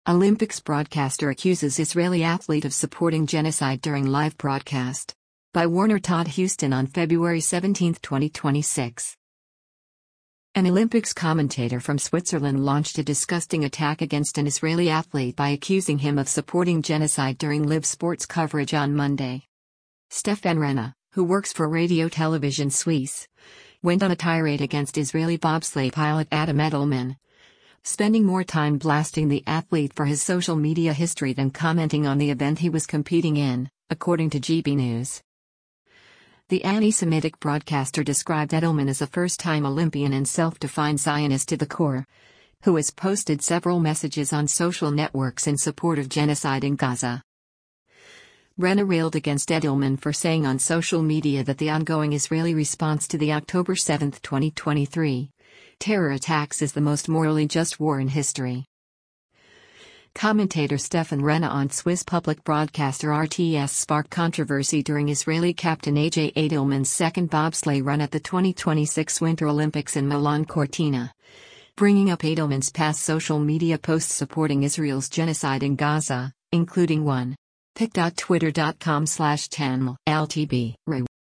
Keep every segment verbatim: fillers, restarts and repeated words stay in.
Olympics broadcaster accuses Israeli athlete of supporting genocide during live broadcast. By Warner Todd Houston on February seventeenth, twenty twenty-six. An Olympics commentator from Switzerland launched a disgusting attack against an Israeli athlete by accusing him of supporting genocide during live sports coverage on Monday. Stefan Renne, who works for Radio Television Suisse, went on a tirade against Israeli bobsleigh pilot Adam Edelman, spending more time blasting the athlete for his social media history than commenting on the event he was competing in, according to G B News. The anti-Semitic broadcaster described Edelman as a first-time Olympian and self-defined Zionist to the core, who has posted several messages on social networks in support of genocide in Gaza. Renne railed against Edelman for saying on social media that the ongoing Israeli response to the October seventh, twenty twenty-three, terror attacks is the most morally just war in history. Commentator Stefan Renne on Swiss public broadcaster R T S sparked controversy during Israeli captain A J Edelman's second bobsleigh run at the twenty twenty-six Winter Olympics in Milan Cortina, bringing up Edelman's past social media posts supporting Israel's genocide in Gaza, including one. pic.twitter.com slash channel LTB.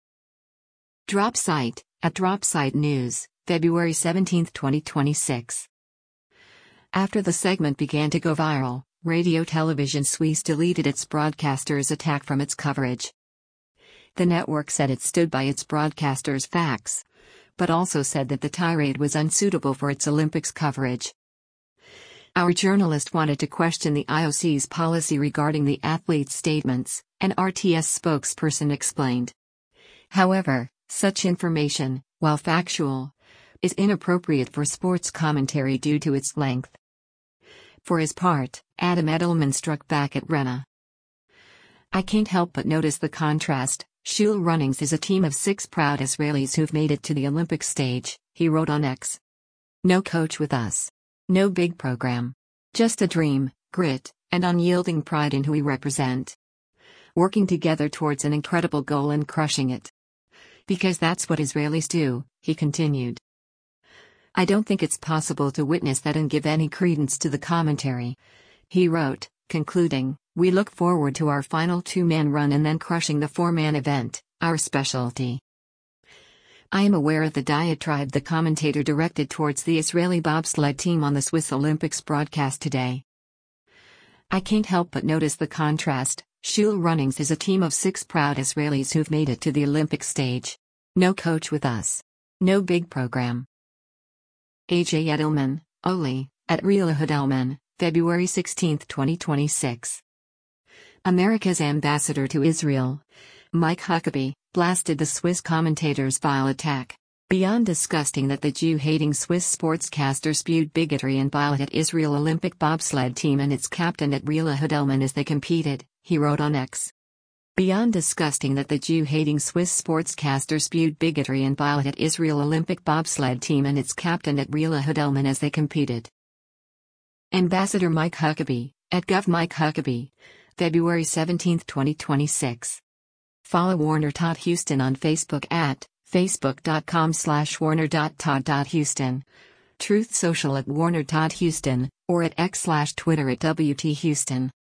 Drop site, at Drop Site News, February seventeenth, twenty twenty-six. After the segment began to go viral, Radio Television Suisse deleted its broadcaster's attack from its coverage. The network said it stood by its broadcaster's facts, but also said that the tirade was unsuitable for its Olympics coverage. Our journalist wanted to question the I O C's policy regarding the athlete's statements, an R T S spokesperson explained. However, such information, while factual, is inappropriate for sports commentary due to its length. For his part, Adam Edelman struck back at Renne. I can't help but notice the contrast. Shul Runnings is a team of six proud Israelis who've made it to the Olympic stage, he wrote on X. No coach with us. No big program. Just a dream, grit, and unyielding pride in who we represent. Working together towards an incredible goal and crushing it. Because that's what Israelis do, he continued. I don't think it's possible to witness that and give any credence to the commentary. He wrote, concluding, we look forward to our final two-man run and then crushing the four-man event, our specialty. I am aware of the diatribe the commentator directed towards the Israeli bobsled team on the Swiss Olympics broadcast today. I can't help but notice the contrast. Shul Runnings is a team of six proud Israelis who've made it to the Olympic stage. No coach with us. No big program. A J Edelman, Oli, at Real Edelman, February sixteenth, twenty twenty-six. America's ambassador to Israel, Mike Huckabee, blasted the Swiss commentator's vile attack. Beyond disgusting that the Jew-hating Swiss sportscaster spewed bigotry and bile at Israel Olympic bobsled team and its captain at Real Edelman as they competed, he wrote on X. Beyond disgusting that the Jew-hating Swiss sportscaster spewed bigotry and bile at Israel Olympic bobsled team and its captain at Real Edelman as they competed. Ambassador Mike Huckabee, at Gov Mike Huckabee, February seventeenth, twenty twenty-six. Follow Warner Todd Houston on Facebook at facebook.com slash warner.todd.houston, Truth Social at Warner Todd Houston, or at X slash Twitter at W T Houston.